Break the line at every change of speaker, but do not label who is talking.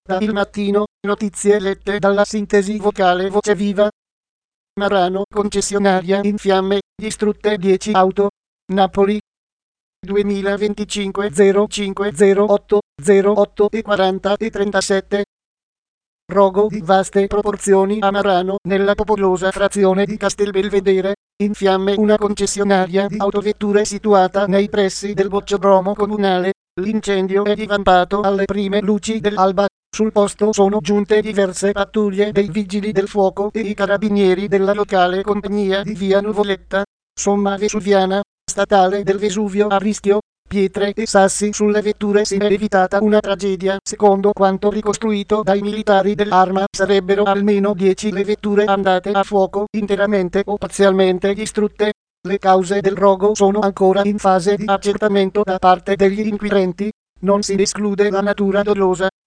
Da Il Mattino, notizie lette dalla sintesi vocale Voce Viva. Marano, concessionaria in fiamme, distrutte 10 auto. Napoli. 2025 05 08 08 e 40 e 37. Rogo di vaste proporzioni a Marano, nella popolosa frazione di Castelbelvedere, in fiamme una concessionaria di autovetture situata nei pressi del boccodromo comunale. L'incendio è divampato alle prime luci dell'alba. Sul posto sono giunte diverse pattuglie dei vigili del fuoco e i carabinieri della locale compagnia di via Nuvoletta. Somma vesuviana, statale del Vesuvio a rischio. Pietre e sassi sulle vetture, si è evitata una tragedia. Secondo quanto ricostruito dai militari dell'Arma, sarebbero almeno 10 le vetture andate a fuoco, interamente o parzialmente distrutte. Le cause del rogo sono ancora in fase di accertamento da parte degli inquirenti. Non si esclude la natura dolosa.